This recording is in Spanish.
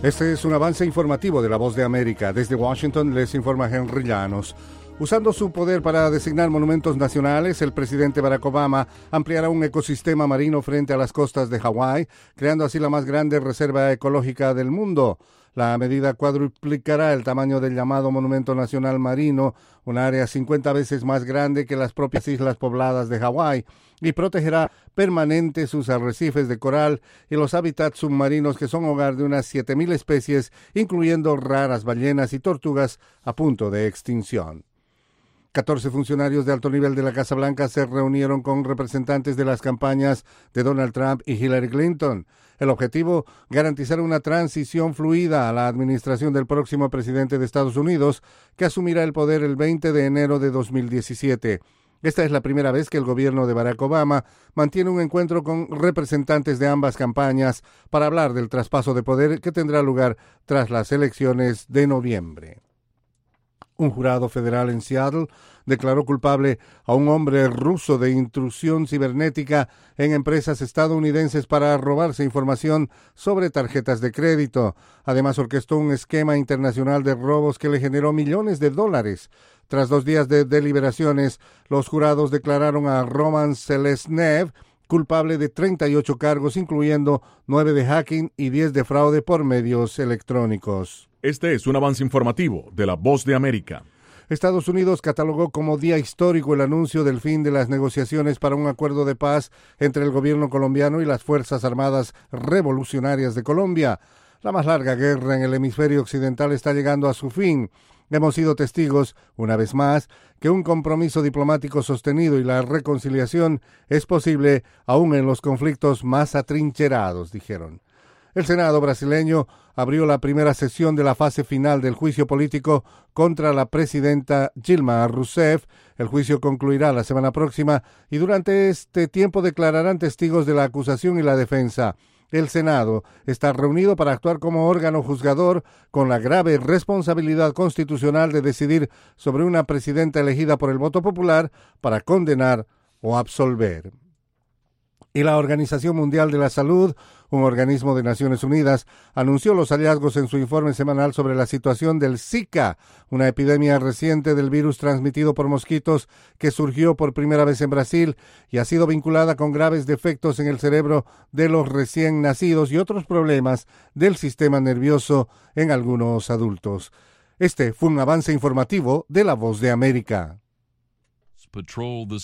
Este es un avance informativo de La Voz de América. Desde Washington les informa Henry Llanos. Usando su poder para designar monumentos nacionales, el presidente Barack Obama ampliará un ecosistema marino frente a las costas de Hawái, creando así la más grande reserva ecológica del mundo. La medida cuadruplicará el tamaño del llamado Monumento Nacional Marino, un área 50 veces más grande que las propias islas pobladas de Hawái, y protegerá permanente sus arrecifes de coral y los hábitats submarinos que son hogar de unas 7,000 especies, incluyendo raras ballenas y tortugas a punto de extinción. 14 funcionarios de alto nivel de la Casa Blanca se reunieron con representantes de las campañas de Donald Trump y Hillary Clinton. El objetivo, garantizar una transición fluida a la administración del próximo presidente de Estados Unidos, que asumirá el poder el 20 de enero de 2017. Esta es la primera vez que el gobierno de Barack Obama mantiene un encuentro con representantes de ambas campañas para hablar del traspaso de poder que tendrá lugar tras las elecciones de noviembre. Un jurado federal en Seattle declaró culpable a un hombre ruso de intrusión cibernética en empresas estadounidenses para robarse información sobre tarjetas de crédito. Además, orquestó un esquema internacional de robos que le generó millones de dólares. Tras 2 días de deliberaciones, los jurados declararon a Roman Selesnev culpable de 38 cargos, incluyendo 9 de hacking y 10 de fraude por medios electrónicos. Este es un avance informativo de La Voz de América. Estados Unidos catalogó como día histórico el anuncio del fin de las negociaciones para un acuerdo de paz entre el gobierno colombiano y las Fuerzas Armadas Revolucionarias de Colombia. La más larga guerra en el hemisferio occidental está llegando a su fin. Hemos sido testigos, una vez más, que un compromiso diplomático sostenido y la reconciliación es posible aún en los conflictos más atrincherados, dijeron. El Senado brasileño abrió la primera sesión de la fase final del juicio político contra la presidenta Dilma Rousseff. El juicio concluirá la semana próxima y durante este tiempo declararán testigos de la acusación y la defensa. El Senado está reunido para actuar como órgano juzgador con la grave responsabilidad constitucional de decidir sobre una presidenta elegida por el voto popular para condenar o absolver. Y la Organización Mundial de la Salud, un organismo de Naciones Unidas, anunció los hallazgos en su informe semanal sobre la situación del Zika, una epidemia reciente del virus transmitido por mosquitos que surgió por primera vez en Brasil y ha sido vinculada con graves defectos en el cerebro de los recién nacidos y otros problemas del sistema nervioso en algunos adultos. Este fue un avance informativo de La Voz de América.